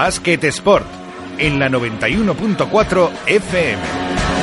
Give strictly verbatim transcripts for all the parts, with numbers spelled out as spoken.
Basket Sport en la noventa y uno punto cuatro F M.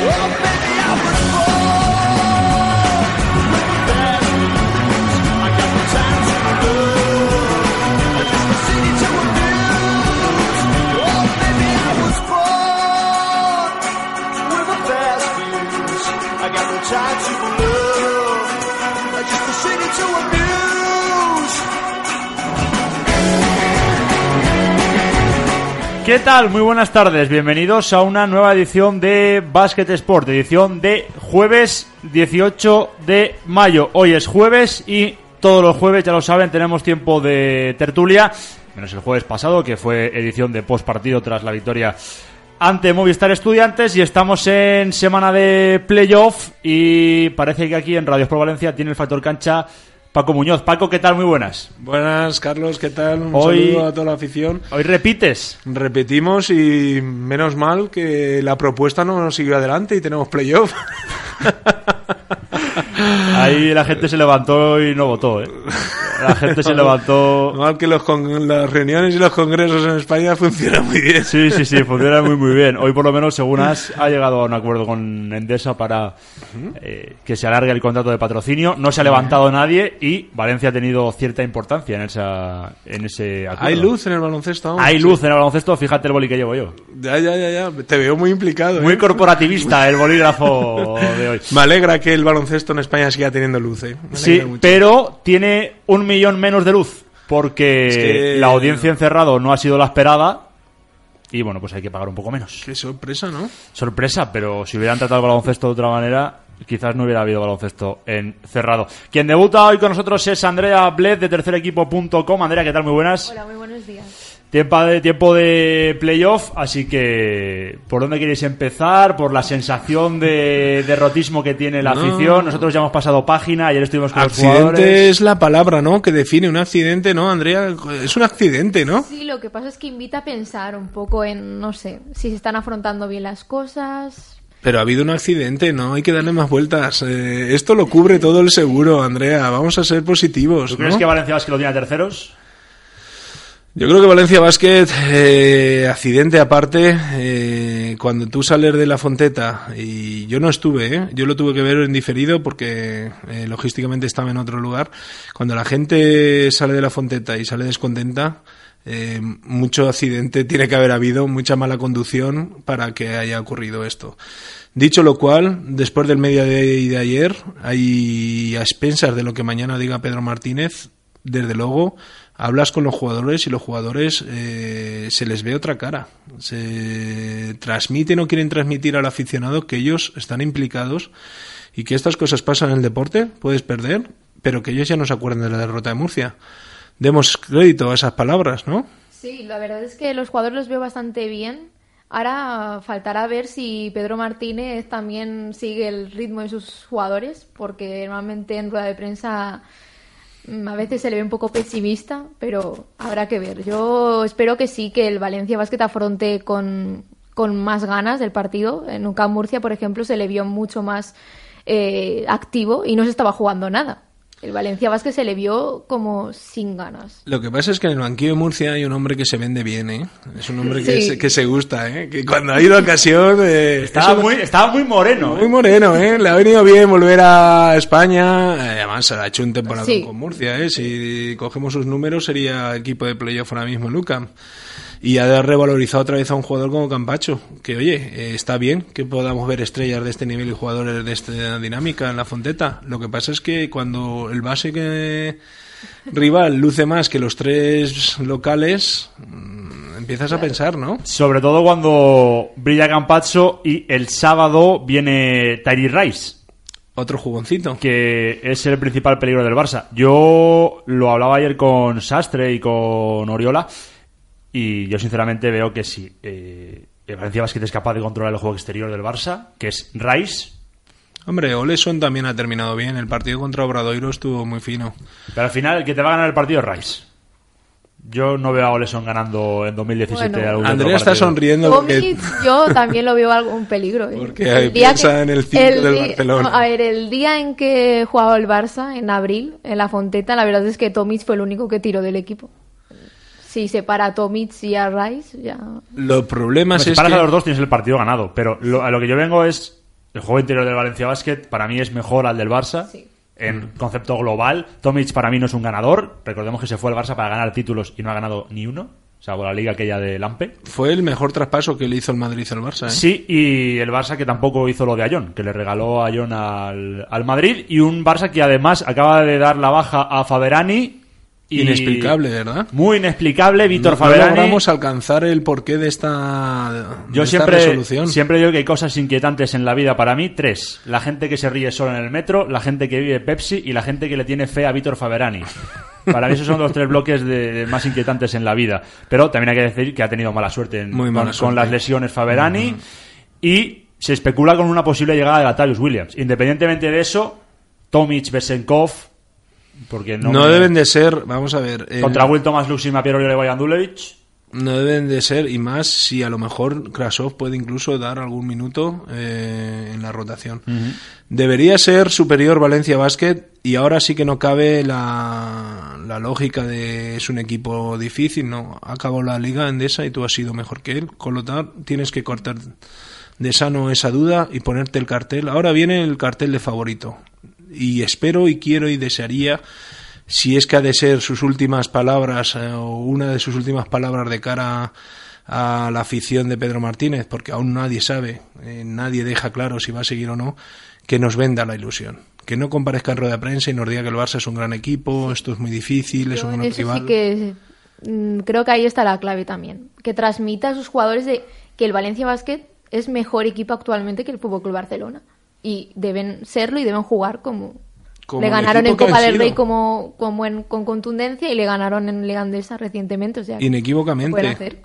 ¿Qué tal? Muy buenas tardes, bienvenidos a una nueva edición de Basket Sport, edición de jueves dieciocho de mayo. Hoy es jueves y todos los jueves, ya lo saben, tenemos tiempo de tertulia, menos el jueves pasado, que fue edición de postpartido tras la victoria ante Movistar Estudiantes, y estamos en semana de playoff y parece que aquí en Radio Sport Valencia tiene el factor cancha Paco Muñoz. Paco, ¿qué tal? Muy buenas. Buenas, Carlos, ¿qué tal? Un hoy, saludo a toda la afición. Hoy repites. Repetimos y menos mal que la propuesta no nos siguió adelante y tenemos playoff. Ahí la gente se levantó y no votó, ¿eh? La gente se levantó. Mal que los con... las reuniones y los congresos en España funcionan muy bien. Sí, sí, sí, funcionan muy, muy bien. Hoy, por lo menos, según has, ha llegado a un acuerdo con Endesa para eh, que se alargue el contrato de patrocinio. No se ha levantado nadie y Valencia ha tenido cierta importancia en esa en ese acuerdo. Hay luz en el baloncesto. Vamos. Hay luz en el baloncesto. Fíjate el boli que llevo yo. Ya, ya, ya, ya. Te veo muy implicado. Muy ¿eh? corporativista el bolígrafo de hoy. Me alegra que el baloncesto en España siga teniendo luz, ¿eh? Sí, mucho. Pero tiene un millón menos de luz porque es que la audiencia en cerrado no ha sido la esperada y bueno, pues hay que pagar un poco menos. Qué sorpresa, ¿no? Sorpresa, pero si hubieran tratado el baloncesto de otra manera, quizás no hubiera habido baloncesto en cerrado. Quien debuta hoy con nosotros es Andrea Bled de tercer equipo punto com. Andrea, ¿qué tal? Muy buenas. Hola, muy buenos días. Tiempo de, tiempo de playoff, así que ¿por dónde queréis empezar? Por la sensación de derrotismo que tiene la no. afición. Nosotros ya hemos pasado página, ayer estuvimos con accidente los jugadores. Accidente es la palabra, ¿no? Que define un accidente, ¿no, Andrea? Es un accidente, ¿no? Sí, lo que pasa es que invita a pensar un poco en, no sé, si se están afrontando bien las cosas. Pero ha habido un accidente, no hay que darle más vueltas. Eh, esto lo cubre todo el seguro, Andrea. Vamos a ser positivos. ¿Tú ¿no? crees que Valencia Basket lo tiene a terceros? Yo creo que Valencia Basket, eh, accidente aparte, eh, cuando tú sales de la Fonteta, y yo no estuve, ¿eh? Yo lo tuve que ver en diferido porque eh, logísticamente estaba en otro lugar. Cuando la gente sale de la Fonteta y sale descontenta, eh, mucho accidente tiene que haber habido, mucha mala conducción para que haya ocurrido esto. Dicho lo cual, después del mediodía de ayer, hay a expensas de lo que mañana diga Pedro Martínez, desde luego, hablas con los jugadores y los jugadores eh, se les ve otra cara. Se transmiten o quieren transmitir al aficionado que ellos están implicados y que estas cosas pasan en el deporte, puedes perder, pero que ellos ya no se acuerdan de la derrota de Murcia. Demos crédito a esas palabras, ¿no? Sí, la verdad es que los jugadores los veo bastante bien. Ahora faltará ver si Pedro Martínez también sigue el ritmo de sus jugadores, porque normalmente en rueda de prensa a veces se le ve un poco pesimista, pero habrá que ver. Yo espero que sí, que el Valencia Basket afronte con, con más ganas el partido. En U C A M Murcia, por ejemplo, se le vio mucho más eh, activo y no se estaba jugando nada. El Valencia Basket se le vio como sin ganas. Lo que pasa es que en el banquillo de Murcia hay un hombre que se vende bien, ¿eh? Es un hombre que, sí. se, que se gusta, ¿eh? Que cuando ha ido a ocasión... Eh, estaba, eso, muy, estaba muy moreno. Muy moreno, ¿eh? Le ha venido bien volver a España. Además, se ha hecho un temporada sí. con Murcia, ¿eh? Si cogemos sus números, sería equipo de playoff ahora mismo en U C A M. Y ha revalorizado otra vez a un jugador como Campacho, que oye, eh, está bien que podamos ver estrellas de este nivel y jugadores de esta dinámica en la Fonteta. Lo que pasa es que cuando el base que rival luce más que los tres locales, mmm, empiezas a pensar, ¿no? Sobre todo cuando brilla Campacho y el sábado viene Tyree Rice. Otro jugoncito. Que es el principal peligro del Barça. Yo lo hablaba ayer con Sastre y con Oriola. Y yo sinceramente veo que si eh, el Valencia Basket es capaz de controlar el juego exterior del Barça, que es Rice. Hombre, Oleson también ha terminado bien. El partido contra Obradoiro estuvo muy fino. Pero al final el que te va a ganar el partido es Rice. Yo no veo a Oleson ganando en dos mil diecisiete. Bueno, algún Andrea otro está sonriendo. Porque... yo también lo veo algún peligro. ¿eh? Porque el piensa que, en el cinco del día, Barcelona. A ver, el día en que jugaba el Barça, en abril, en la Fonteta, la verdad es que Tomic fue el único que tiró del equipo. Si separa a Tomic y a Rice, ya... Los problemas Si es paras que... a los dos tienes el partido ganado, pero lo, a lo que yo vengo es el juego interior del Valencia Basket para mí es mejor al del Barça. Sí. En concepto global, Tomic para mí no es un ganador. Recordemos que se fue al Barça para ganar títulos y no ha ganado ni uno, salvo la liga aquella de Lampe. Fue el mejor traspaso que le hizo el Madrid al Barça, ¿eh? Sí, y el Barça que tampoco hizo lo de Ayón, que le regaló a Ayón al, al Madrid, y un Barça que además acaba de dar la baja a Faberani. Y Inexplicable, ¿verdad? Muy inexplicable, Víctor No, Faberani. no logramos alcanzar el porqué de esta, Yo de esta siempre, resolución. siempre digo que hay cosas inquietantes en la vida para mí. Tres. La gente que se ríe solo en el metro, la gente que vive Pepsi y la gente que le tiene fe a Víctor Faberani. Para mí esos son los tres bloques de, de más inquietantes en la vida. Pero también hay que decir que ha tenido mala suerte, en, Muy mala con, suerte. con las lesiones Faberani. Uh-huh. Y se especula con una posible llegada de Latavius Williams. Independientemente de eso, Tomic, Besenkov... Porque no, no me... deben de ser, vamos a ver... El... Contra Will Thomas, Luxi, Mapiero, Levoy, Andulevich... No deben de ser, y más si a lo mejor Krasov puede incluso dar algún minuto eh, en la rotación. Uh-huh. Debería ser superior Valencia Basket, y ahora sí que no cabe la, la lógica de es un equipo difícil, no. Acabó la liga Endesa y tú has sido mejor que él, con lo tal tienes que cortar de sano esa duda y ponerte el cartel. Ahora viene el cartel de favorito, y espero y quiero y desearía... Si es que ha de ser sus últimas palabras eh, o una de sus últimas palabras de cara a, a la afición de Pedro Martínez, porque aún nadie sabe, eh, nadie deja claro si va a seguir o no, que nos venda la ilusión. Que no comparezca en rueda de prensa y nos diga que el Barça es un gran equipo, esto es muy difícil, es Yo un en gran eso rival. Sí que mm, creo que ahí está la clave también. Que transmita a sus jugadores de que el Valencia Basket es mejor equipo actualmente que el F C Barcelona. Y deben serlo y deben jugar como... Como le el ganaron en equipo que Copa han del Rey sido. como, como en- con contundencia y le ganaron en Liga Andesa recientemente. O sea, que Inequívocamente. lo pueden hacer.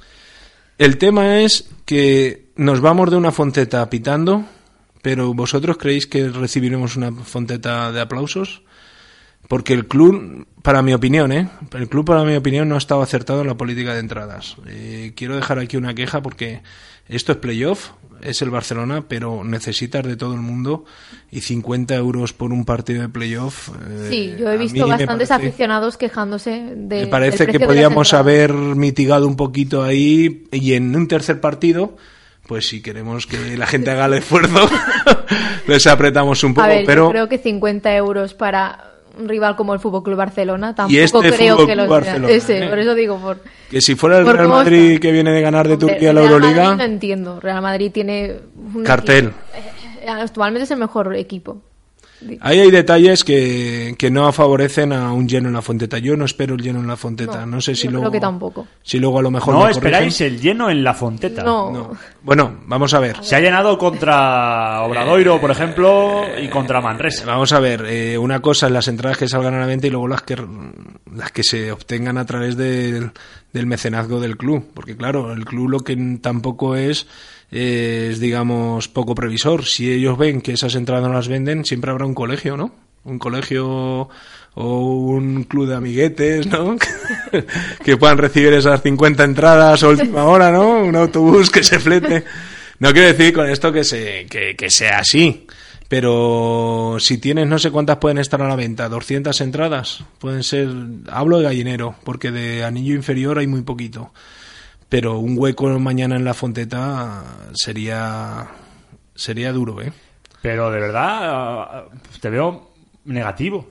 El tema es que nos vamos de una fonteta pitando, pero ¿vosotros creéis que recibiremos una fonteta de aplausos? Porque el club, para mi opinión, ¿eh? el club para mi opinión no ha estado acertado en la política de entradas. Eh, quiero dejar aquí una queja porque esto es playoff, es el Barcelona, pero necesitas de todo el mundo y cincuenta euros por un partido de playoff. Eh, Sí, yo he a mí visto me bastantes parece- aficionados quejándose de. Me parece del que precio de las podíamos entradas. haber mitigado un poquito ahí y en un tercer partido, pues si queremos que la gente haga el esfuerzo, les apretamos un poco. A ver, pero yo creo que cincuenta euros para un rival como el F C Barcelona tampoco Y este creo Fútbol que Club los Barcelona, ese, ¿eh? por eso digo por que si fuera el por Real cómo Madrid está. que viene de ganar de Hombre, Turquía la Real Madrid Euroliga, no entiendo. Real Madrid tiene un cartel. equipo- eh, actualmente es el mejor equipo. Ahí hay detalles que, que no favorecen a un lleno en la Fonteta. Yo no espero el lleno en la Fonteta. No, No, sé si yo luego, creo que tampoco. si luego a lo mejor No me esperáis corrigen. el lleno en la Fonteta. No. No. Bueno, vamos a ver. Se ha llenado contra Obradoiro, por ejemplo, y contra Manresa. Vamos a ver, eh, una cosa es las entradas que salgan a la venta y luego las que las que se obtengan a través del, del mecenazgo del club, porque claro, el club lo que tampoco es eh, es digamos poco previsor. Si ellos ven que esas entradas no las venden, siempre habrá un colegio, ¿no? Un colegio o un club de amiguetes, ¿no? que puedan recibir esas cincuenta entradas a última hora, ¿no? Un autobús que se flete. No quiero decir con esto que se que, que sea así, pero si tienes no sé cuántas pueden estar a la venta, doscientas entradas, pueden ser, hablo de Gallinero, porque de anillo inferior hay muy poquito, pero un hueco mañana en la Fonteta sería sería duro, ¿eh? Pero de verdad, te veo negativo.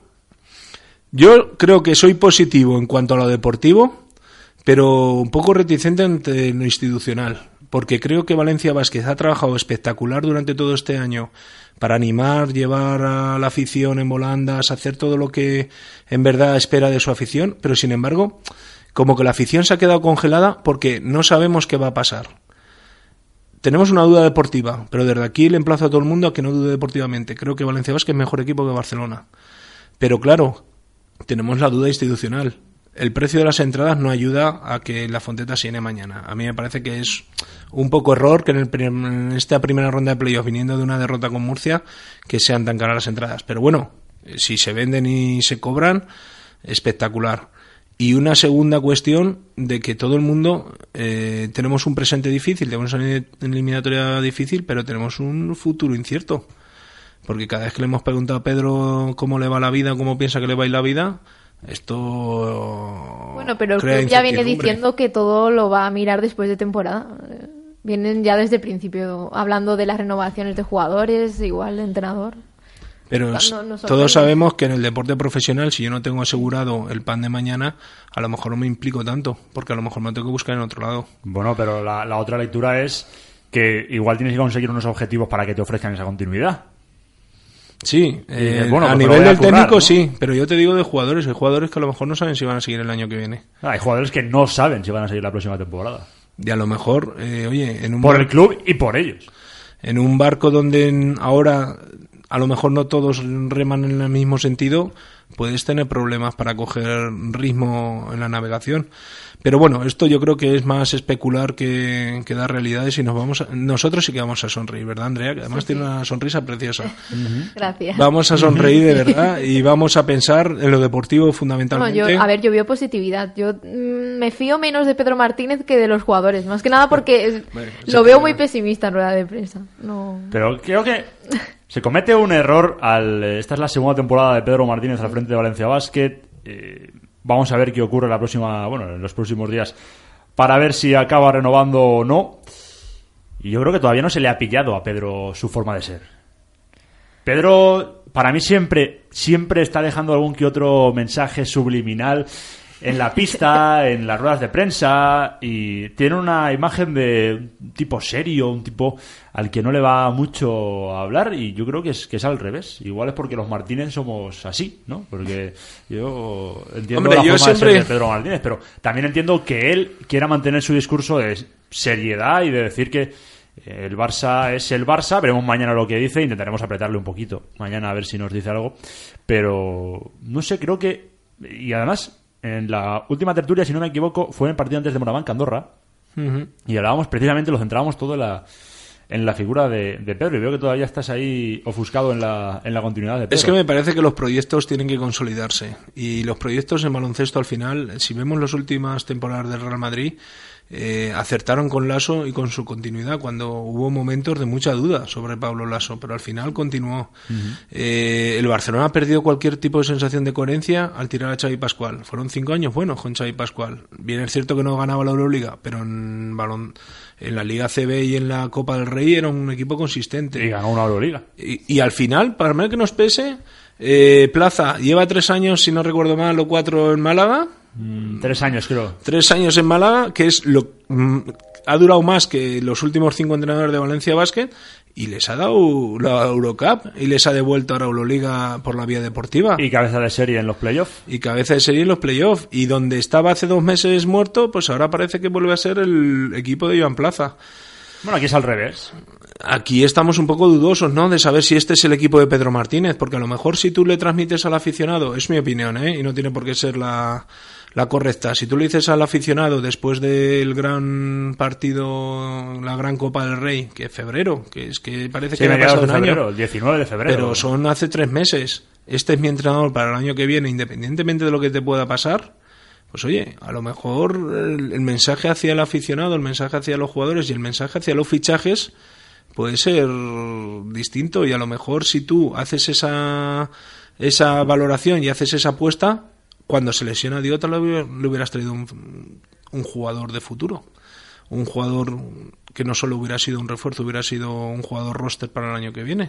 Yo creo que soy positivo en cuanto a lo deportivo, pero un poco reticente ante lo institucional, porque creo que Valencia Basket ha trabajado espectacular durante todo este año para animar, llevar a la afición en volandas, hacer todo lo que en verdad espera de su afición, pero sin embargo, como que la afición se ha quedado congelada porque no sabemos qué va a pasar. Tenemos una duda deportiva, pero desde aquí le emplazo a todo el mundo a que no dude deportivamente. Creo que Valencia Basket es mejor equipo que Barcelona. Pero claro, tenemos la duda institucional. El precio de las entradas no ayuda a que la Fonteta se llene mañana. A mí me parece que es un poco error que en, el, en esta primera ronda de playoff, viniendo de una derrota con Murcia, que sean tan caras las entradas. Pero bueno, si se venden y se cobran, espectacular. Y una segunda cuestión de que todo el mundo eh, tenemos un presente difícil, tenemos una eliminatoria difícil, pero tenemos un futuro incierto. Porque cada vez que le hemos preguntado a Pedro cómo le va la vida, cómo piensa que le va a ir la vida, Esto Bueno, pero el crea club ya viene incertidumbre. diciendo que todo lo va a mirar después de temporada. Vienen ya desde el principio hablando de las renovaciones de jugadores, igual de entrenador. Pero No, s- no sorprende. todos sabemos que en el deporte profesional, si yo no tengo asegurado el pan de mañana, a lo mejor no me implico tanto, porque a lo mejor me tengo que buscar en otro lado. Bueno, pero la, la otra lectura es que igual tienes que conseguir unos objetivos para que te ofrezcan esa continuidad. Sí, eh, bueno, a pues me lo nivel voy a del currar, técnico ¿no? sí, pero yo te digo de jugadores, hay jugadores que a lo mejor no saben si van a seguir el año que viene. Hay jugadores que no saben si van a seguir la próxima temporada. Y a lo mejor, eh, oye, en un, Por bar- el club y por ellos. en un barco donde en- ahora a lo mejor no todos reman en el mismo sentido, puedes tener problemas para coger ritmo en la navegación. Pero bueno, esto yo creo que es más especular que, que dar realidades y nos vamos a- nosotros sí que vamos a sonreír, ¿verdad, Andrea? Que además tiene una sonrisa preciosa. Gracias. Vamos a sonreír de verdad y vamos a pensar en lo deportivo No, fundamentalmente. yo, a ver, yo veo positividad. Yo mm, me fío menos de Pedro Martínez que de los jugadores. Más que nada porque es- Bueno, lo eso veo que- muy pesimista en rueda de prensa. No. Pero creo que se comete un error al... Esta es la segunda temporada de Pedro Martínez al frente de Valencia Basket. Eh, vamos a ver qué ocurre la próxima, bueno, en los próximos días para ver si acaba renovando o no. Y yo creo que todavía no se le ha pillado a Pedro su forma de ser. Pedro, para mí siempre, siempre está dejando algún que otro mensaje subliminal en la pista, en las ruedas de prensa, y tiene una imagen de un tipo serio, un tipo al que no le va mucho a hablar, y yo creo que es que es al revés. Igual es porque los Martínez somos así, ¿no? Porque yo entiendo Hombre, la yo forma siempre- de ser de Pedro Martínez, pero también entiendo que él quiera mantener su discurso de seriedad y de decir que el Barça es el Barça. Veremos mañana lo que dice, intentaremos apretarle un poquito mañana a ver si nos dice algo, pero no sé, creo que, y además en la última tertulia, si no me equivoco, fue en el partido antes de Moraván, Andorra, Ujú. y hablábamos precisamente, lo centrábamos todo en la en la figura de, de Pedro, y veo que todavía estás ahí ofuscado en la, en la continuidad de Pedro. Es que me parece que los proyectos tienen que consolidarse y los proyectos en baloncesto al final, si vemos las últimas temporadas del Real Madrid, eh, acertaron con Lasso y con su continuidad cuando hubo momentos de mucha duda sobre Pablo Lasso, pero al final continuó. Eh, el Barcelona ha perdido cualquier tipo de sensación de coherencia al tirar a Xavi Pascual. Fueron cinco años buenos con Xavi Pascual. Bien es cierto que no ganaba la Euroliga, pero en balón, en la Liga C B y en la Copa del Rey era un equipo consistente. Y ganó una Euroliga. Y, y al final, para mal que nos pese, eh, Plaza lleva tres años, si no recuerdo mal, o cuatro en Málaga. Mm, tres años, creo. Tres años en Málaga, que es lo mm, ha durado más que los últimos cinco entrenadores de Valencia Basket, y les ha dado la Eurocup y les ha devuelto ahora Euroliga por la vía deportiva. Y cabeza de serie en los playoffs. Y cabeza de serie en los playoffs. Y donde estaba hace dos meses muerto, pues ahora parece que vuelve a ser el equipo de Iván Plaza. Bueno, aquí es al revés. Aquí estamos un poco dudosos, ¿no?, de saber si este es el equipo de Pedro Martínez, porque a lo mejor si tú le transmites al aficionado, es mi opinión, ¿eh?, y no tiene por qué ser la, la correcta, si tú le dices al aficionado después del gran partido, la gran Copa del Rey, que es febrero, que es que parece Sí, que ha mediados pasado de un febrero, año, el diecinueve de febrero. pero son hace tres meses, este es mi entrenador para el año que viene, independientemente de lo que te pueda pasar. Pues oye, a lo mejor el, el mensaje hacia el aficionado, el mensaje hacia los jugadores y el mensaje hacia los fichajes puede ser distinto, y a lo mejor si tú haces esa esa valoración y haces esa apuesta, cuando se lesiona a Diota le, hubiera- le hubieras traído un, un jugador de futuro, un jugador que no solo hubiera sido un refuerzo, hubiera sido un jugador roster para el año que viene.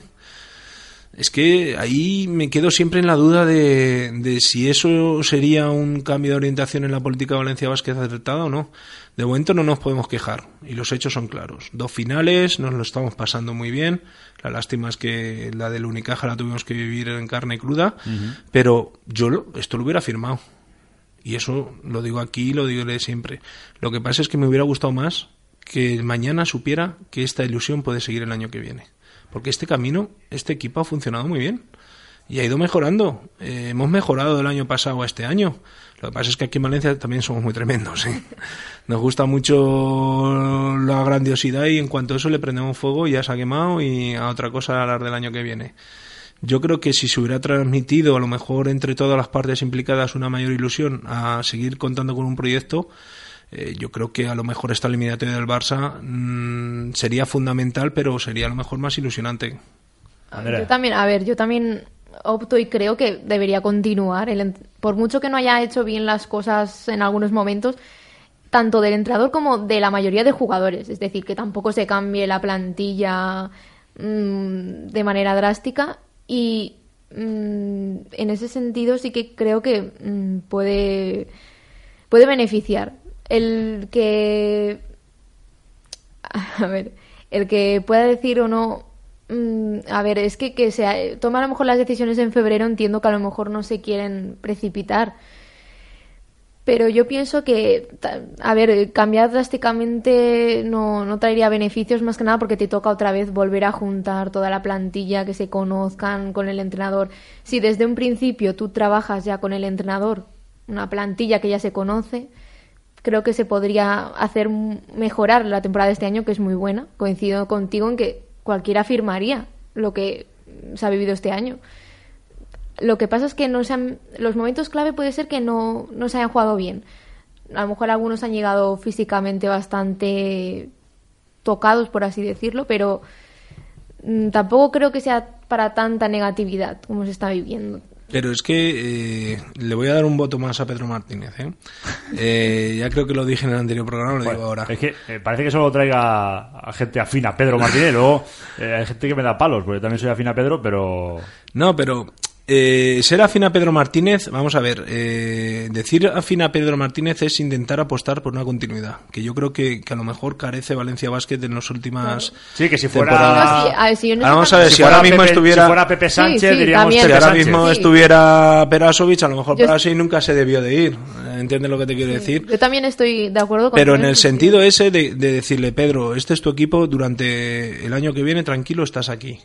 Es que ahí me quedo siempre en la duda de, de si eso sería un cambio de orientación en la política de Valencia Basket acertada o no. De momento no nos podemos quejar y los hechos son claros. Dos finales, nos lo estamos pasando muy bien. La lástima es que la del Unicaja la tuvimos que vivir en carne cruda, uh-huh. pero yo lo, esto lo hubiera firmado. Y eso lo digo aquí, lo digo siempre. Lo que pasa es que me hubiera gustado más que mañana supiera que esta ilusión puede seguir el año que viene. Porque este camino, este equipo ha funcionado muy bien y ha ido mejorando. Eh, hemos mejorado del año pasado a este año. Lo que pasa es que aquí en Valencia también somos muy tremendos, ¿eh? Nos gusta mucho la grandiosidad y en cuanto a eso le prendemos fuego y ya se ha quemado y a otra cosa a hablar del año que viene. Yo creo que si se hubiera transmitido a lo mejor entre todas las partes implicadas una mayor ilusión a seguir contando con un proyecto, Eh, yo creo que a lo mejor esta eliminatoria del Barça mmm, sería fundamental, pero sería a lo mejor más ilusionante. Andrea. Yo también, a ver, yo también opto y creo que debería continuar. El, por mucho que no haya hecho bien las cosas en algunos momentos, tanto del entrenador como de la mayoría de jugadores. Es decir, que tampoco se cambie la plantilla mmm, de manera drástica. Y mmm, en ese sentido sí que creo que mmm, puede, puede beneficiar. El que... A ver, el que pueda decir o no... A ver, es que, que se toma a lo mejor las decisiones en febrero, entiendo que a lo mejor no se quieren precipitar, pero yo pienso que, a ver, cambiar drásticamente no, no traería beneficios, más que nada porque te toca otra vez volver a juntar toda la plantilla, que se conozcan con el entrenador. Si desde un principio tú trabajas ya con el entrenador, una plantilla que ya se conoce, creo que se podría hacer mejorar la temporada de este año, que es muy buena. Coincido contigo en que cualquiera firmaría lo que se ha vivido este año. Lo que pasa es que no se han, los momentos clave puede ser que no, no se hayan jugado bien. A lo mejor algunos han llegado físicamente bastante tocados, por así decirlo, pero mmm, tampoco creo que sea para tanta negatividad como se está viviendo. Pero es que eh, le voy a dar un voto más a Pedro Martínez, ¿eh? Eh, ya creo que lo dije en el anterior programa, lo bueno, digo ahora. Es que eh, parece que solo traiga a gente afina a Pedro Martínez, luego eh, hay gente que me da palos, porque también soy afín a Pedro, pero... No, pero... Eh, ser afín a Pedro Martínez, vamos a ver, eh, decir afín a Pedro Martínez es intentar apostar por una continuidad, que yo creo que, que a lo mejor carece Valencia Basket en las últimas claro. Sí, que si fuera... temporadas. No, sí, a ver, si yo no vamos a ver, si, si ahora Pepe, mismo estuviera... Si fuera Pepe Sánchez, sí, sí, diríamos también. Si ahora Sánchez. mismo Sí. estuviera Perasovic, a lo mejor Yo- Perasovic nunca se debió de ir, ¿entiendes lo que te quiero decir? Yo también estoy de acuerdo con Pero en él, el sí. sentido ese de, de decirle, Pedro, este es tu equipo, durante el año que viene, tranquilo, estás aquí.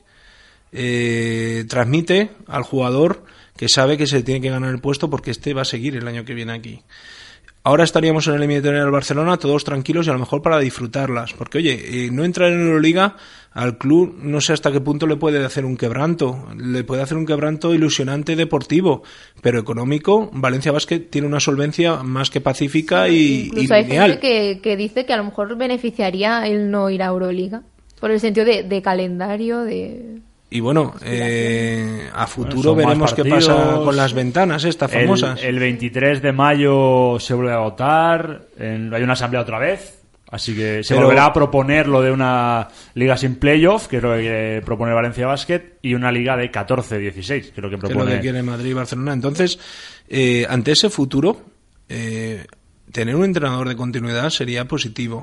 Eh, transmite al jugador que sabe que se tiene que ganar el puesto porque este va a seguir el año que viene aquí. Ahora estaríamos en el eliminatorio del Barcelona todos tranquilos y a lo mejor para disfrutarlas. Porque, oye, eh, no entrar en Euroliga al club no sé hasta qué punto le puede hacer un quebranto. Le puede hacer un quebranto ilusionante deportivo, pero económico. Valencia Basket tiene una solvencia más que pacífica y, Incluso y hay lineal. gente que, que dice que a lo mejor beneficiaría el no ir a Euroliga, por el sentido de, de calendario, de... Y bueno, eh, a futuro Bueno, son veremos más qué partidos. pasa con las ventanas estas famosas. El, el veintitrés de mayo se vuelve a votar, en- hay una asamblea otra vez, así que se Pero- volverá a proponer lo de una liga sin playoff, que es lo que propone Valencia Basket, y una liga de catorce dieciséis, que es lo que que es lo propone... que quiere Madrid y Barcelona. Entonces, eh, ante ese futuro, eh, tener un entrenador de continuidad sería positivo.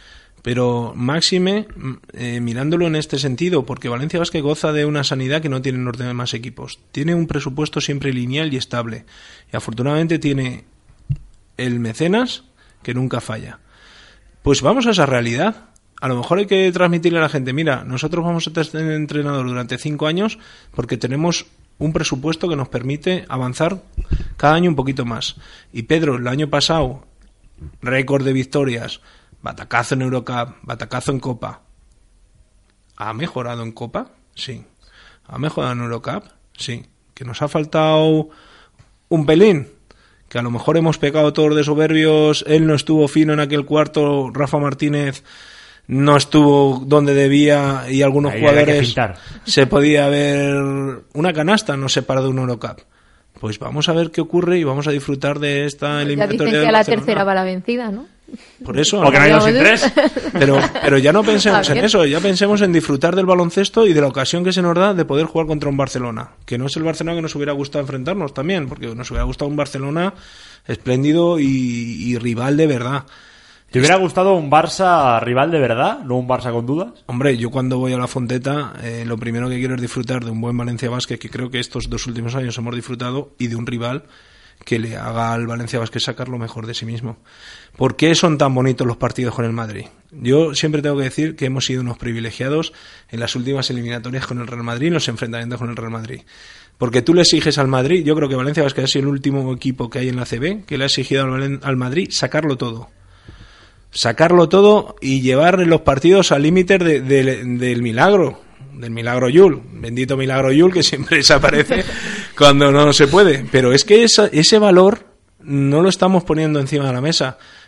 Pero máxime, eh, mirándolo en este sentido, porque Valencia Basket goza de una sanidad que no tienen los demás equipos. Tiene un presupuesto siempre lineal y estable. Y afortunadamente tiene el mecenas que nunca falla. Pues vamos a esa realidad. A lo mejor hay que transmitirle a la gente, mira, nosotros vamos a tener entrenador durante cinco años porque tenemos un presupuesto que nos permite avanzar cada año un poquito más. Y Pedro, el año pasado, récord de victorias, batacazo en Eurocup, batacazo en Copa. ¿Ha mejorado en Copa? Sí. ¿Ha mejorado en Eurocup? Sí. ¿Que nos ha faltado un pelín? Que a lo mejor hemos pecado todos de soberbios, él no estuvo fino en aquel cuarto, Rafa Martínez no estuvo donde debía y algunos Ahí hay que jugadores pintar. se podía ver una canasta, no separa de un Eurocup. Pues vamos a ver qué ocurre y vamos a disfrutar de esta Ya eliminatoria dicen que del a la Barcelona. tercera va la vencida, ¿no? Por eso, O que no hay dos sin Digamos, tres. pero, pero ya no pensemos Está en bien. eso, ya pensemos en disfrutar del baloncesto y de la ocasión que se nos da de poder jugar contra un Barcelona, que no es el Barcelona que nos hubiera gustado enfrentarnos también, porque nos hubiera gustado un Barcelona espléndido y, y rival de verdad. ¿Te hubiera gustado un Barça rival de verdad, no un Barça con dudas? Hombre, yo cuando voy a la Fonteta, eh, lo primero que quiero es disfrutar de un buen Valencia Basket, que creo que estos dos últimos años hemos disfrutado, y de un rival que le haga al Valencia Basket sacar lo mejor de sí mismo. ¿Por qué son tan bonitos los partidos con el Madrid? Yo siempre tengo que decir que hemos sido unos privilegiados en las últimas eliminatorias con el Real Madrid, en los enfrentamientos con el Real Madrid. Porque tú le exiges al Madrid, yo creo que Valencia Basket ha sido el último equipo que hay en la C B que le ha exigido al, Valen- al Madrid sacarlo todo. Sacarlo todo y llevar los partidos al límite de, de- del milagro, del milagro Yul, bendito milagro Yul que siempre desaparece cuando no se puede, pero es que esa, ese valor no lo estamos poniendo encima de la mesa.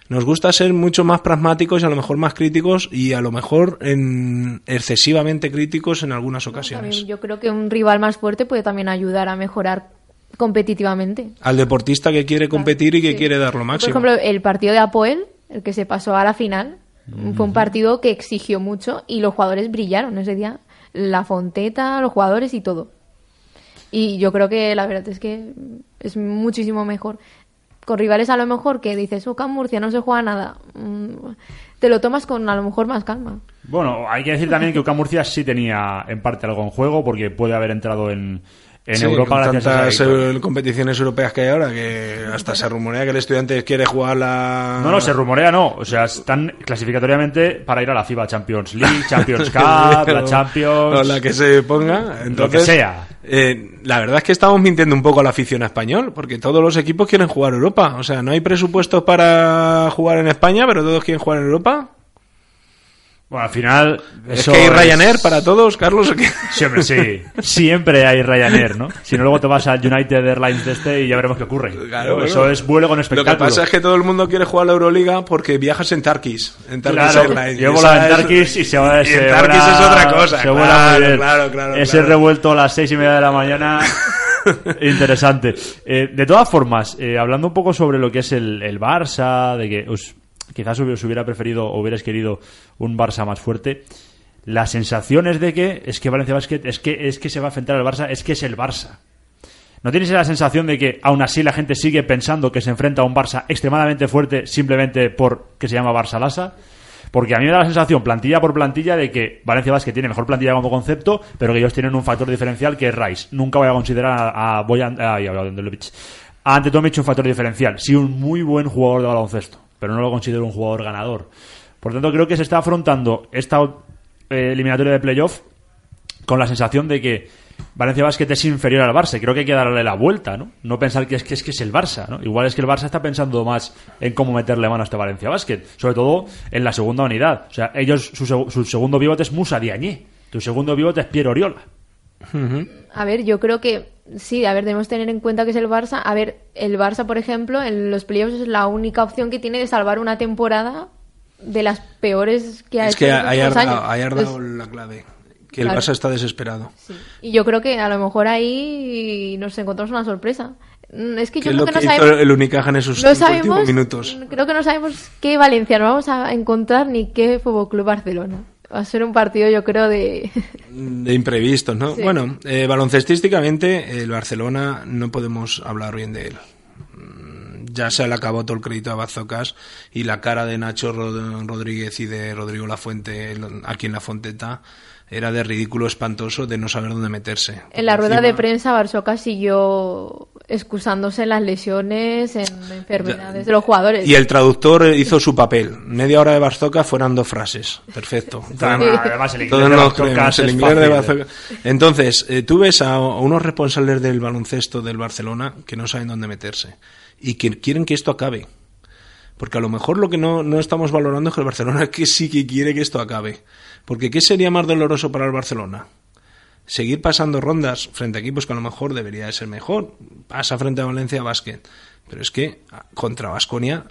Nos gusta ser mucho más pragmáticos y a lo mejor más críticos y a lo mejor en excesivamente críticos en algunas ocasiones. También yo creo que un rival más fuerte puede también ayudar a mejorar competitivamente. Al deportista que quiere competir y que sí. quiere dar lo máximo. Por ejemplo, el partido de Apoel, el que se pasó a la final, mm. fue un partido que exigió mucho y los jugadores brillaron ese día. La Fonteta, los jugadores y todo. Y yo creo que la verdad es que es muchísimo mejor. Con rivales a lo mejor que dices, oh, Can Murcia no se juega nada, te lo tomas con a lo mejor más calma. Bueno, hay que decir también que Can Murcia sí tenía en parte algo en juego porque puede haber entrado en, en sí, Europa con gracias tantas a competiciones europeas que hay ahora que hasta se rumorea que el Estudiantes quiere jugar la... No, no, se rumorea no, o sea, están clasificatoriamente para ir a la FIBA Champions League, Champions Cup, la Champions... O la que se ponga, entonces... Lo que sea. Eh, la verdad es que estamos mintiendo un poco a la afición español, porque todos los equipos quieren jugar Europa. O sea, no hay presupuestos para jugar en España, pero todos quieren jugar en Europa. Bueno, al final... ¿Es que hay Ryanair es... para todos, Carlos? ¿O qué? Siempre sí. Siempre hay Ryanair, ¿no? Si no, luego te vas al United Airlines de este y ya veremos qué ocurre. Claro, bueno. Eso es vuelo con espectáculo. Lo que pasa es que todo el mundo quiere jugar la Euroliga porque viajas en Turkish. En Turkish claro, Airlines. Yo vuelo en Turkish y se va... Y en Turkish es otra cosa. Se claro, vuela muy bien. Claro, claro, Ese claro. revuelto a las seis y media de la mañana... Interesante. Eh, de todas formas, eh, hablando un poco sobre lo que es el, el Barça, de que os... quizás os hubiera preferido o hubierais querido un Barça más fuerte. La sensación es de que es que Valencia Basket es que es que se va a enfrentar al Barça, es que es el Barça. ¿No tienes la sensación de que aún así la gente sigue pensando que se enfrenta a un Barça extremadamente fuerte simplemente porque se llama Barça Lassa? Porque a mí me da la sensación, plantilla por plantilla, de que Valencia Basket tiene mejor plantilla como concepto, pero que ellos tienen un factor diferencial que es Rice. Nunca voy a considerar a Bojan a, a, a Ante Tomic un factor diferencial. Sí, un muy buen jugador de baloncesto, pero no lo considero un jugador ganador. Por tanto, creo que se está afrontando esta eh, eliminatoria de playoff con la sensación de que Valencia Basket es inferior al Barça. Creo que hay que darle la vuelta, ¿no? No pensar que es que es, que es el Barça, ¿no? Igual es que el Barça está pensando más en cómo meterle mano a este Valencia Basket, sobre todo en la segunda unidad. O sea, ellos, su, su segundo pivote es Musa Diagne, tu segundo pivote es Piero Oriola. Uh-huh. A ver, yo creo que sí, a ver, debemos tener en cuenta que es el Barça. A ver, el Barça, por ejemplo, en los playoffs es la única opción que tiene de salvar una temporada de las peores que ha es hecho que en los hay últimos años. Hay dado la clave, que claro. El Barça está desesperado. Sí. Y yo creo que a lo mejor ahí nos encontramos una sorpresa. Es que yo ¿Qué creo es que, lo que no hizo sabemos, el Unicaja en esos no sabemos, últimos minutos? Creo que no sabemos qué Valencia nos vamos a encontrar ni qué Fútbol Club Barcelona. Va a ser un partido, yo creo, de... de imprevistos, ¿no? Sí. Bueno, eh, baloncestísticamente, el Barcelona no podemos hablar bien de él. Ya se le acabó todo el crédito a Bazocas y la cara de Nacho Rod- Rodríguez y de Rodrigo Lafuente aquí en La Fonteta era de ridículo espantoso de no saber dónde meterse. En la rueda Encima, de prensa, Barsoca siguió excusándose en las lesiones, en enfermedades de los jugadores. Y el traductor hizo su papel. Media hora de Barzoca fueron dos frases. Perfecto. Además, el inglés Todos de nos Barzoca creemos, el es inglés de fácil. Barzoca. Entonces, eh, tú ves a, a unos responsables del baloncesto del Barcelona que no saben dónde meterse y que quieren que esto acabe. Porque a lo mejor lo que no, no estamos valorando es que el Barcelona que sí que quiere que esto acabe. Porque ¿qué sería más doloroso para el Barcelona? Seguir pasando rondas frente a equipos que a lo mejor debería de ser mejor. Pasa frente a Valencia Basket. Pero es que contra Baskonia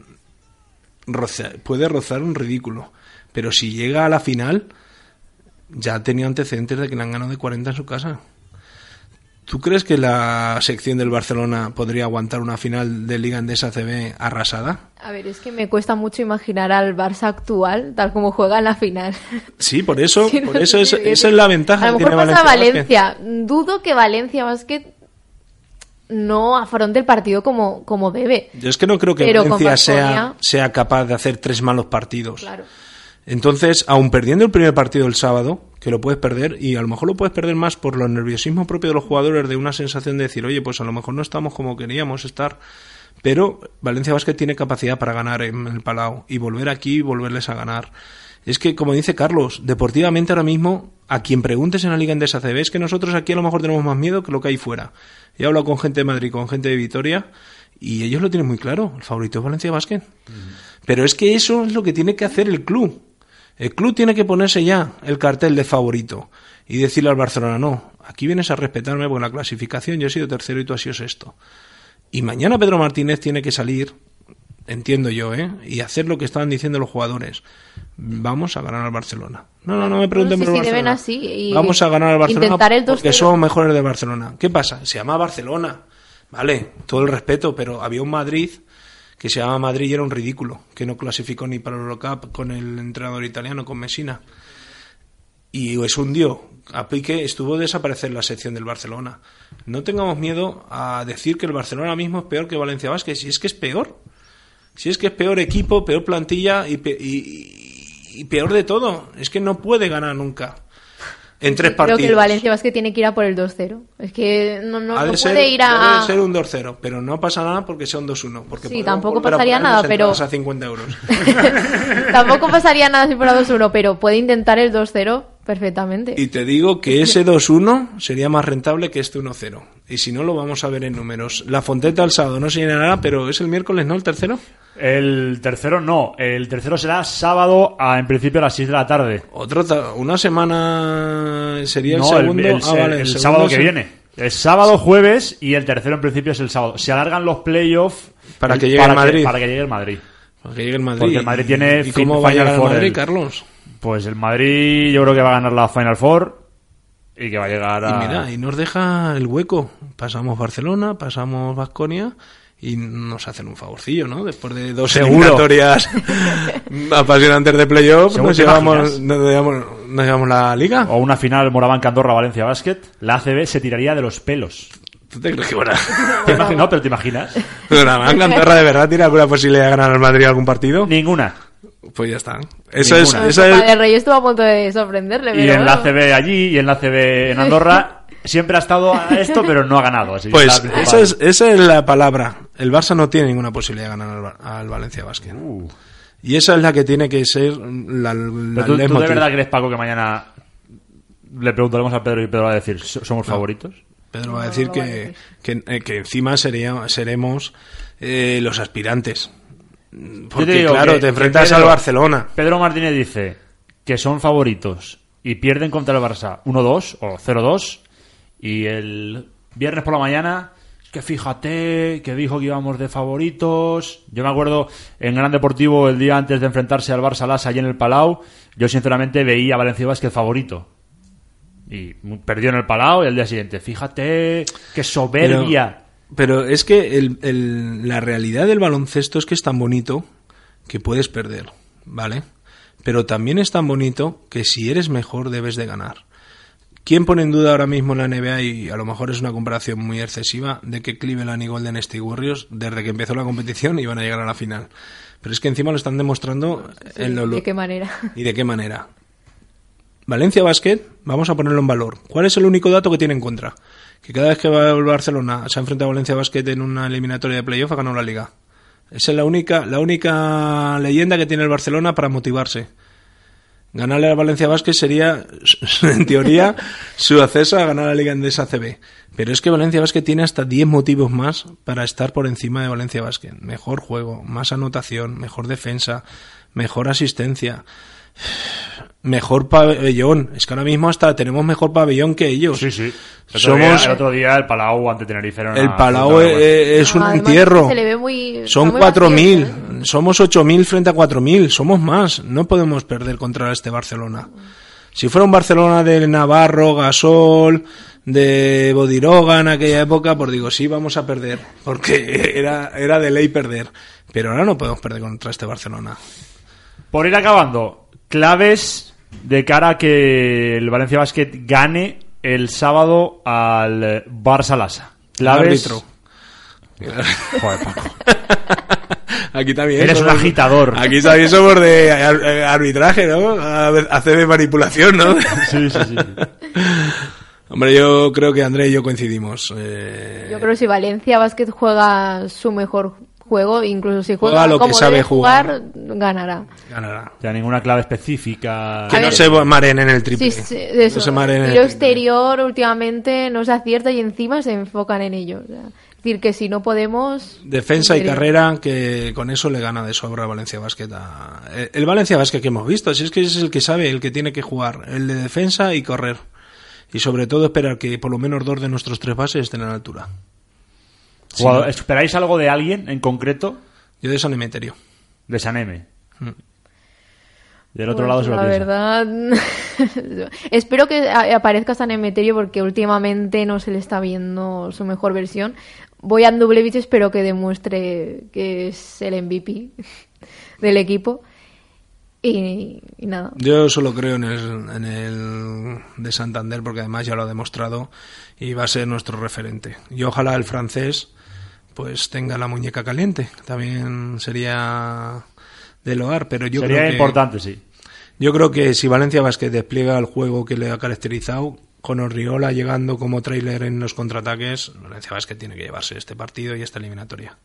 puede rozar un ridículo. Pero si llega a la final, ya ha tenido antecedentes de que le han ganado de cuarenta en su casa. ¿Tú crees que la sección del Barcelona podría aguantar una final de Liga Endesa C B arrasada? A ver, es que me cuesta mucho imaginar al Barça actual tal como juega en la final. Sí, por eso, Sí, no por eso sé es, qué esa es la ventaja A lo que mejor tiene pasa Valencia. Valencia. Dudo que Valencia Basket no afronte el partido como, como debe. Yo es que no creo que Pero con Valencia sea, Baskonia- sea capaz de hacer tres malos partidos. Claro. Entonces, aun perdiendo el primer partido el sábado, que lo puedes perder, y a lo mejor lo puedes perder más por los nerviosismos propios de los jugadores, de una sensación de decir, oye, pues a lo mejor no estamos como queríamos estar, pero Valencia Basket tiene capacidad para ganar en el Palau, y volver aquí y volverles a ganar. Es que, como dice Carlos, deportivamente ahora mismo, a quien preguntes en la Liga Endesa C B, es que nosotros aquí a lo mejor tenemos más miedo que lo que hay fuera. He hablado con gente de Madrid, con gente de Vitoria, y ellos lo tienen muy claro, el favorito es Valencia Basket. Mm. Pero es que eso es lo que tiene que hacer el club. El club tiene que ponerse ya el cartel de favorito y decirle al Barcelona, no, aquí vienes a respetarme porque en la clasificación yo he sido tercero y tú has sido sexto. Y mañana Pedro Martínez tiene que salir entiendo yo, ¿eh? Y hacer lo que estaban diciendo los jugadores. Vamos a ganar al Barcelona. No, no, no me pregunten no, sí, por el sí, Barcelona. deben así y Vamos a ganar al Barcelona intentar el dos cero. porque somos mejores de Barcelona. ¿Qué pasa? Se llama Barcelona. Vale, todo el respeto, pero había un Madrid que se llama Madrid y era un ridículo, que no clasificó ni para el Eurocup con el entrenador italiano, con Messina. Y es hundió. A Piqué estuvo desaparecer la sección del Barcelona. No tengamos miedo a decir que el Barcelona ahora mismo es peor que Valencia Basket, si es que es peor. Si es que es peor equipo, peor plantilla y, pe- y, y peor de todo. Es que no puede ganar nunca en tres Creo partidos. que el Valencia Basket tiene que ir a por el dos cero. Es que no, no, Ha de no ser, puede ir a... debe ser un dos cero, pero no pasa nada porque sea un dos uno. Porque Sí, podemos tampoco volver a pasaría poner nada, las pero- entradas a cincuenta euros. Tampoco pasaría nada si fuera dos uno, pero puede intentar el dos cero perfectamente. Y te digo que ese dos uno sería más rentable que este uno cero. Y si no, lo vamos a ver en números. La Fonteta el sábado no se llenará, pero es el miércoles, ¿no? El tercero. El tercero no, el tercero será sábado a, en principio a las seis de la tarde. Otro ta- una semana sería el No, segundo. el, el- Ah, vale, el el segundo sábado que es el- viene. Es sábado, jueves y el tercero en principio es el sábado. Se alargan los playoffs Para el- que llegue el Madrid. para que llegue el Madrid. Para que llegue el Madrid. Porque el Madrid tiene ¿Y cómo fin- va a Final llegar el Four Madrid, el- Carlos? Pues el Madrid yo creo que va a ganar la Final Four y que va a llegar a... Y mira, y nos deja el hueco. Pasamos Barcelona, pasamos Baskonia y nos hacen un favorcillo, ¿no? Después de dos Seguro. eliminatorias apasionantes de playoff, Seguro, nos ¿te llevamos, imaginas? nos, llevamos, nos llevamos la liga. O una final Moraván-Candorra Valencia Basket, la A C B se tiraría de los pelos. ¿Tú te crees que bueno? ¿Te imaginas? No, pero ¿te imaginas? Pero nada más, Cantarra de verdad tiene alguna posibilidad de ganar al Madrid algún partido. Ninguna. Pues ya está. Esa es, Ninguna. esa El es, Rey estuvo a punto de sorprenderle. Y pero en la A bueno. C B allí y en la A C B en Andorra siempre ha estado a esto, pero no ha ganado. Así que pues la principal- esa es, esa es la palabra. El Barça no tiene ninguna posibilidad de ganar al, Bar- al Valencia Basket. Uh. Y esa es la que tiene que ser la, la Pero tú, ¿tú de leitmotiv. verdad crees, Paco, que mañana le preguntaremos a Pedro y Pedro va a decir "So- somos favoritos"? Pedro va a No, decir no lo va a que, decir. que, eh, que encima sería, seremos eh, los aspirantes. Yo Porque, te digo claro, que- te que enfrentas Pedro- al Barcelona. Pedro Martínez dice que son favoritos y pierden contra el Barça uno dos o cero dos y el viernes por la mañana que fíjate que dijo que íbamos de favoritos. Yo me acuerdo en Gran Deportivo el día antes de enfrentarse al Barça Lassa allí en el Palau, yo sinceramente veía a Valencia Basket favorito y perdió en el Palau y al día siguiente fíjate que soberbia. Pero, pero es que el, el- la realidad del baloncesto es que es tan bonito que puedes perder, ¿vale? Pero también es tan bonito que si eres mejor debes de ganar. ¿Quién pone en duda ahora mismo en la N B A, y a lo mejor es una comparación muy excesiva, de que Cleveland y Golden State Warriors, desde que empezó la competición, iban a llegar a la final? Pero es que encima lo están demostrando en lo, ¿De qué manera? ¿Y de qué manera? Valencia Basket, vamos a ponerlo en valor. ¿Cuál es el único dato que tiene en contra? Que cada vez que va el Barcelona se ha enfrentado a Valencia Basket en una eliminatoria de playoff ha ganado la liga. Esa es la única, la única leyenda que tiene el Barcelona para motivarse. Ganarle al Valencia Basket sería, en teoría, su acceso a ganar la Liga Endesa A C B. Pero es que Valencia Basket tiene hasta diez motivos más para estar por encima de Valencia Basket. Mejor juego, más anotación, mejor defensa, mejor asistencia, mejor pabellón. Es que ahora mismo hasta tenemos mejor pabellón que ellos. Sí, sí. El otro, Somos- día, el otro día el Palau ante Tenerife era una El Palau puta es, vergüenza. es un No, además entierro. se le ve muy- Son está muy cuatro vacío, mil. ¿eh? Somos ocho mil frente a cuatro mil. Somos más. No podemos perder contra este Barcelona. Si fuera un Barcelona de Navarro, Gasol, de Bodiroga en aquella época, pues digo, sí, vamos a perder. Porque era, era de ley perder. Pero ahora no podemos perder contra este Barcelona. Por ir acabando, claves de cara a que el Valencia Basket gane el sábado al Barça Lassa. Claves. Árbitro. Joder, Paco. Aquí también. Eres un somos- agitador. Aquí también somos de ar- eh, arbitraje, ¿no? A ver, hacer de manipulación, ¿no? Sí, sí, sí. Hombre, yo creo que André y yo coincidimos. Eh, Yo creo que si Valencia Basket juega su mejor juego, incluso si juega, Juega lo que como sabe debe jugar. jugar, ganará. Ganará. Ya ninguna clave específica. Que A no ver, se maren en el triple. Sí, sí, de eso. No se maren en Y el lo triple. exterior últimamente no se acierta y encima se enfocan en ello. O sea, es decir, que si no podemos... Defensa y sería- carrera, que con eso le gana de sobra a Valencia Basket. a- El Valencia Basket que hemos visto, si es que es el que sabe, el que tiene que jugar, el de defensa y correr. Y sobre todo esperar que por lo menos dos de nuestros tres bases estén a la altura. Jugador- ¿Esperáis algo de alguien en concreto? Yo de San Emeterio. De San Eme. Mm. Del otro Pues, lado se lo la piensa. verdad, espero que a- aparezca San Emeterio porque últimamente no se le está viendo su mejor versión. Bojan Dubljevic espero que demuestre que es el M V P del equipo. Y, y nada. Yo solo creo en el, en el de Santander porque además ya lo ha demostrado y va a ser nuestro referente. Y ojalá el francés pues tenga la muñeca caliente. También sería de loar, pero yo Sería creo que, importante, sí. yo creo que si Valencia Basket despliega el juego que le ha caracterizado, con Orriola llegando como tráiler en los contraataques, Valencia Basket tiene que llevarse este partido y esta eliminatoria.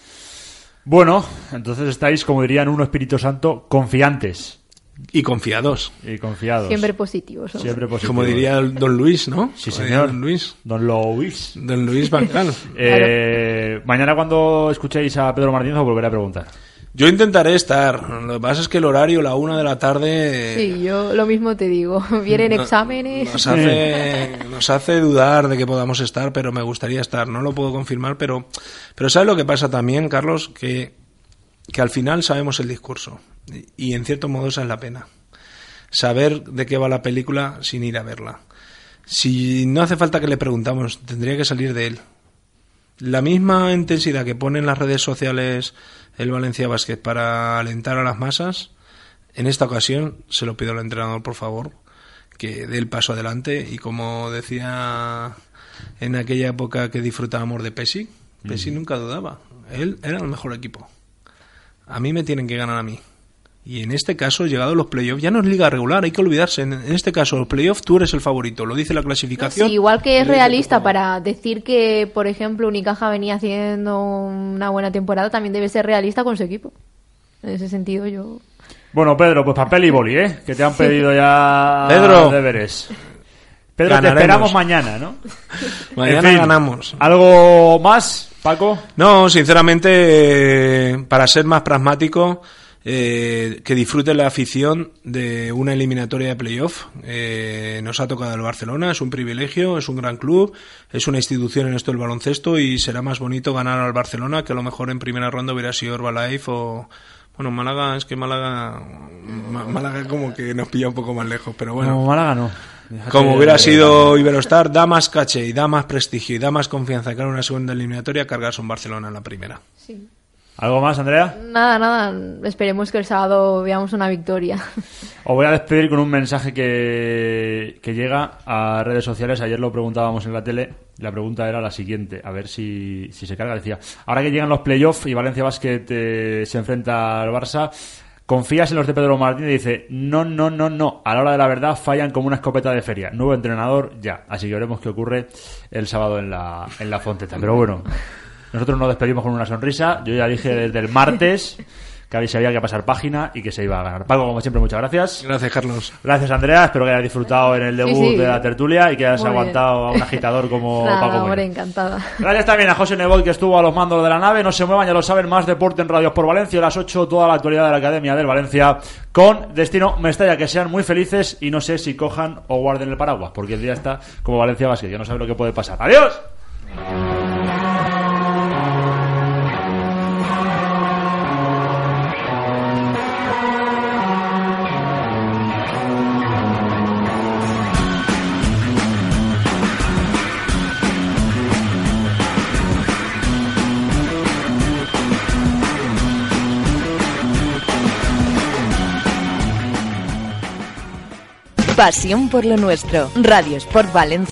Bueno, entonces estáis, como dirían uno Espíritu Santo, confiantes Y confiados. y confiados. Siempre positivos. somos. Siempre positivos. Como diría el Don Luis, ¿no? Sí, Como diría señor. Don Luis. Don Luis. Don Luis Bancal. Eh, mañana cuando escuchéis a Pedro Martínez os volveré a preguntar. Yo intentaré estar. Lo que pasa es que el horario, la una de la tarde, Sí, yo lo mismo te digo. Vienen no- exámenes. nos hace, nos hace dudar de que podamos estar, pero me gustaría estar. No lo puedo confirmar, pero, pero ¿sabes lo que pasa también, Carlos? Que, que al final sabemos el discurso. Y, y en cierto modo esa es la pena. Saber de qué va la película sin ir a verla. Si no hace falta que le preguntamos, tendría que salir de él. La misma intensidad que pone en las redes sociales el Valencia Basket para alentar a las masas, en esta ocasión se lo pido al entrenador, por favor, que dé el paso adelante y como decía en aquella época que disfrutábamos de Pesi, Pesi nunca dudaba, él era el mejor equipo. A mí me tienen que ganar a mí. Y en este caso, llegados los playoffs, ya no es liga regular, hay que olvidarse. En, en este caso, los playoffs, tú eres el favorito, lo dice la clasificación. Sí, igual que es Eres el realista favorito. para decir que, por ejemplo, Unicaja venía haciendo una buena temporada, también debe ser realista con su equipo. En ese sentido, yo. Bueno, Pedro, pues papel y boli, ¿eh? Que te han pedido ya Pedro. deberes. Pedro, Ganaremos. te esperamos mañana, ¿no? Mañana En fin, ganamos. ¿Algo más, Paco? No, sinceramente, eh, para ser más pragmático, eh, que disfrute la afición de una eliminatoria de playoff. Eh, nos ha tocado el Barcelona, es un privilegio, es un gran club, es una institución en esto del baloncesto y será más bonito ganar al Barcelona que a lo mejor en primera ronda hubiera sido Herbalife o... Bueno, Málaga, es que Málaga... Ma- Málaga como que nos pilla un poco más lejos, pero bueno. No, Málaga no. Déjate Como de- hubiera sido Iberostar, da más caché y da más prestigio y da más confianza que en una segunda eliminatoria cargarse un Barcelona en la primera. Sí. ¿Algo más, Andrea? Nada, nada. Esperemos que el sábado veamos una victoria. Os voy a despedir con un mensaje que, que llega a redes sociales. Ayer lo preguntábamos en la tele. La pregunta era la siguiente, a ver si, si se carga. Decía, ahora que llegan los playoffs y Valencia Basket eh, se enfrenta al Barça, ¿confías en los de Pedro Martínez? Y dice, no, no, no, no. A la hora de la verdad fallan como una escopeta de feria. Nuevo entrenador, ya. Así que veremos qué ocurre el sábado en la, en la Fonteta. Pero bueno, nosotros nos despedimos con una sonrisa. Yo ya dije desde el martes que se había que pasar página y que se iba a ganar. Paco, como siempre, muchas gracias. Gracias, Carlos. Gracias, Andrea. Espero que hayas disfrutado en el debut Sí, sí. de la tertulia y que hayas Muy bien. aguantado a un agitador como Nada, Paco hombre, Muñoz. encantada. Gracias también a José Nebot, que estuvo a los mandos de la nave. No se muevan, ya lo saben, más deporte en Radios por Valencia. A las ocho, toda la actualidad de la Academia del Valencia con destino Mestalla. Que sean muy felices y no sé si cojan o guarden el paraguas, porque el día está como Valencia Basket, que no sabe lo que puede pasar. ¡Adiós! Pasión por lo nuestro. Radio Sport Valencia.